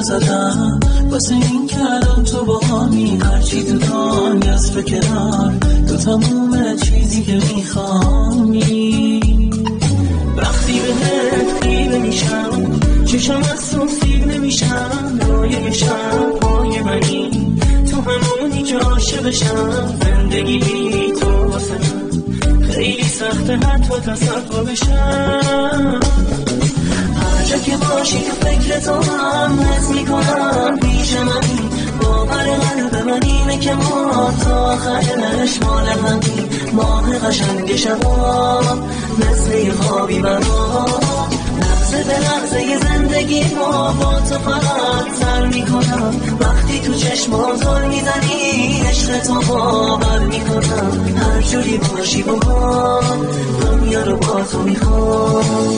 زدم واسه این که الان تو با همی هرچی تو دانی از تو کنار تو تموم چیزی که میخوانی. وقتی بهت خیره میشم چشم از تو سیر نمیشم، روی شب‌های منی تو همونی که عاشقشم. زندگی بی تو واسه من خیلی سخته حتی تصور بشم. هر جا که باشی تو فکر تو هم حس میکنم پیش منی. باور قلب من اینه که ما تا آخرش مال همین. ماه قشنگ شبا مثل یه خوابی برا، لحظه به لحظه زندگی ما با تو فقط سر میکنم. وقتی تو چشمام زل میزنی عشق تو باور میکنم. هر جوری باشی با ما دنیا رو با تو میخوام.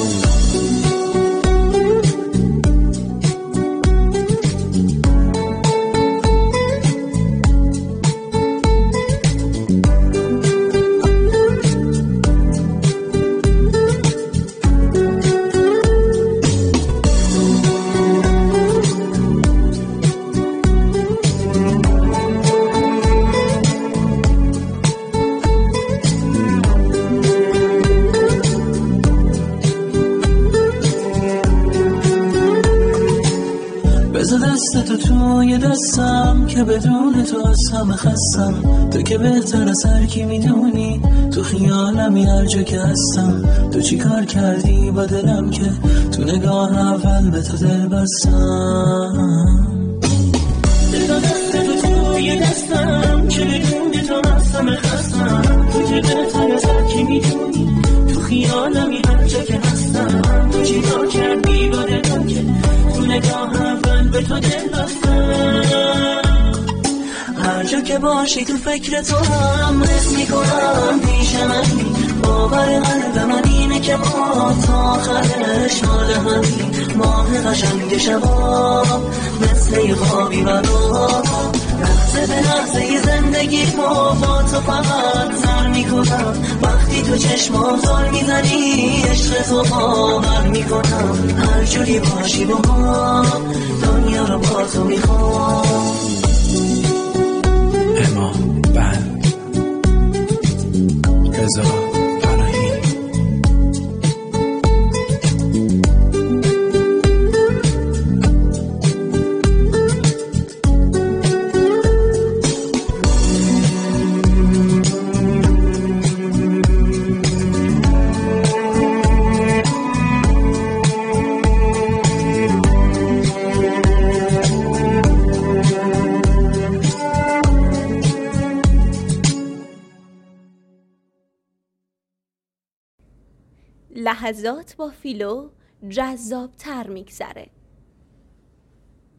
بذار دست تو توی دستم که بدون تو از همه خستم. تو که بهتر از هر کی میدونی تو خیالمی هر جا که هستم. تو چی کار کردی با دلم که تو نگاه اول به تو دل بستم. بذار دست تو توی دستم که بدون تو از همه خستم. تو که بهتر از هر کی میدونی تو خیالمی هر جا که هستم. تو چی کار کردی با دلم که تو نگاه اول به تو دل بستم. هر جا که باشی تو فکر تو هم حس میکنم پیش منی. باور قلب من اینه که ما تا آخرش مال همین. ماه قشنگ شبا مثل یه خوابی برا، لحظه به لحظه زندگی ما با تو فقط سر میکنم. وقتی تو چشمام زل میزنی عشق تو باور میکنم. هر جوری باشی با ما دنیا رو با تو میخوام. اما بند رضا پناهی. لحظات با فیلو جذاب تر میگذره.